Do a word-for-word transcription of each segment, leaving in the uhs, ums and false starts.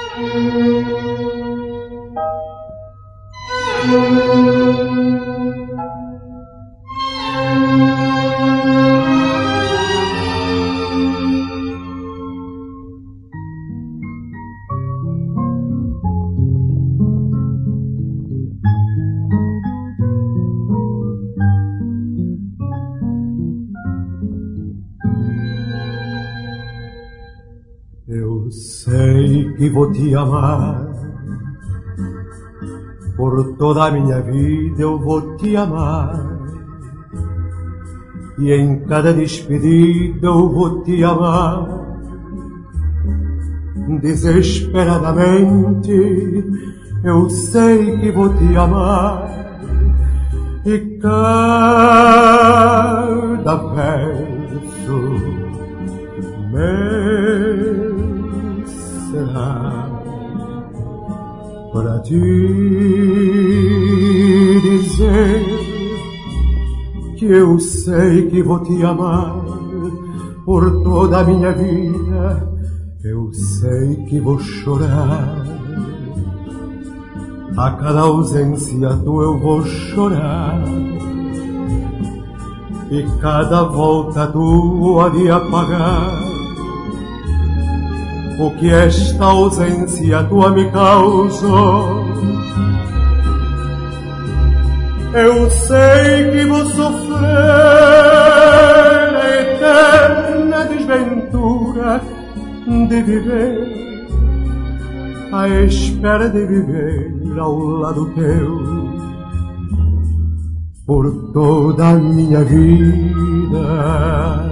Eu sei que vou te amar, por toda a minha vida eu vou te amar, e em cada despedida eu vou te amar, desesperadamente eu sei que vou te amar, e cada verso meu será para te dizer que eu sei que vou te amar por toda a minha vida. Eu sei que vou chorar, a cada ausência tua eu vou chorar, e cada volta tua de apagar o que esta ausência tua me causou. Eu sei que vou sofrer a eterna desventura de viver, à espera de viver ao lado teu por toda a minha vida.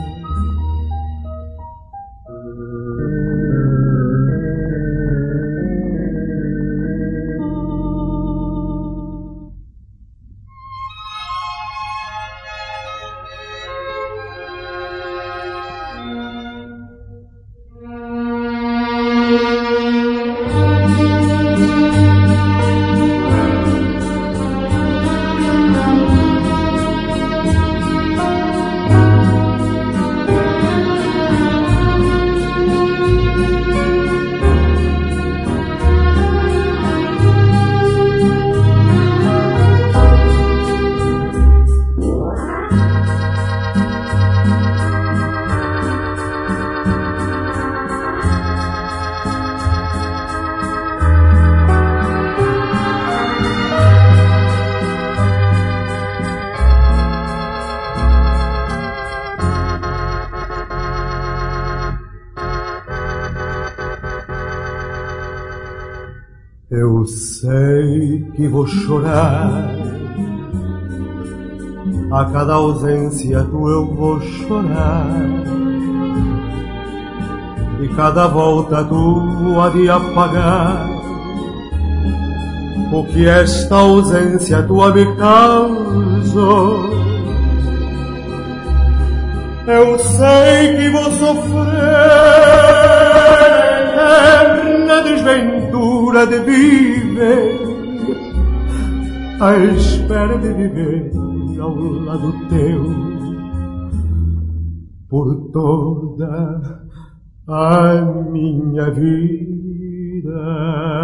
Eu sei que vou chorar, a cada ausência tua eu vou chorar, e cada volta tua de apagar o que esta ausência tua me causou. Eu sei que vou sofrer eterna desventura de viver, à espera de viver ao lado teu por toda a minha vida.